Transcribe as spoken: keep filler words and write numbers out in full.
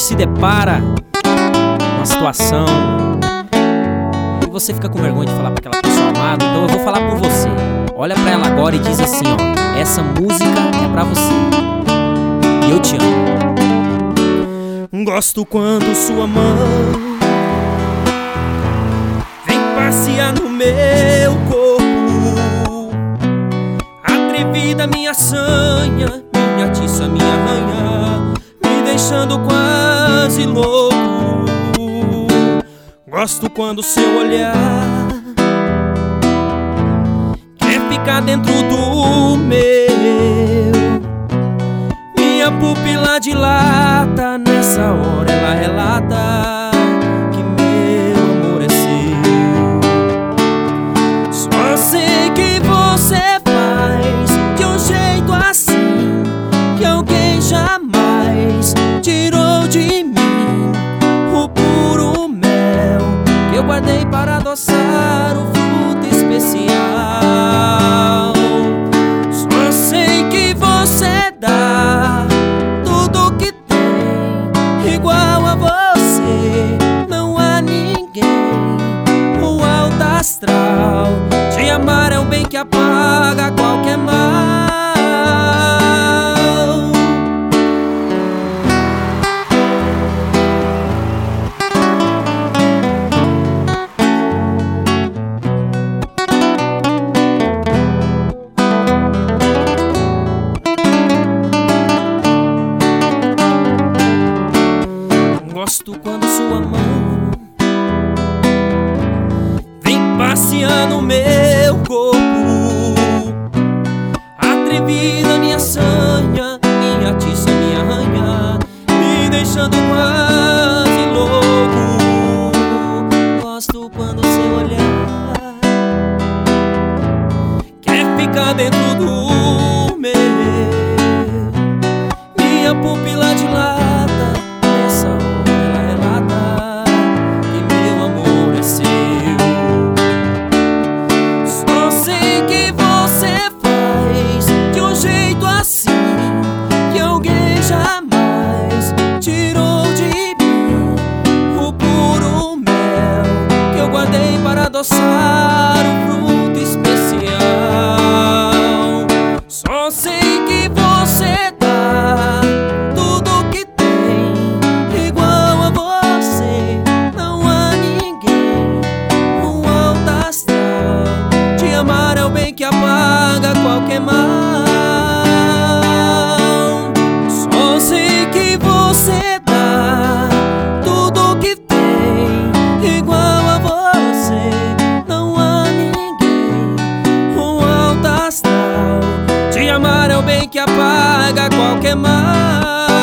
se depara com uma situação e você fica com vergonha de falar pra aquela pessoa amada, então eu vou falar por você. Olha pra ela agora e diz assim, ó: essa música é pra você e eu te amo. Gosto quando sua mão vem passear no meu corpo, atrevida minha sanha, minha atiça, minha arranha, me deixando quase louco. Gosto quando seu olhar quer ficar dentro do meu, minha pupila dilata, nessa hora ela relata que meu amor é seu. Só sei que você faz de um jeito assim que alguém jamais tirou de mim o puro mel que eu guardei para adoçar o fruto especial. Só sei que você dá tudo que tem igual a você, não há ninguém. O alto astral de amar é um bem que apaga qualquer mal. Gosto quando sua mão vem passear no meu corpo, atrevida minha sanha, minha atiça, minha arranha, me deixando quase louco. Gosto quando seu olhar quer ficar dentro do meu, minha pupila dilata, nessa hora que alguém jamais tirou de mim o puro mel que eu guardei para adoçar o fruto especial. Só sei que você dá tudo que tem igual a você, não há ninguém. O alto astral de amar é o bem que apaga qualquer mal. Você dá tudo que tem igual a você, não há ninguém. O alto astral de amar é o bem que apaga qualquer mal.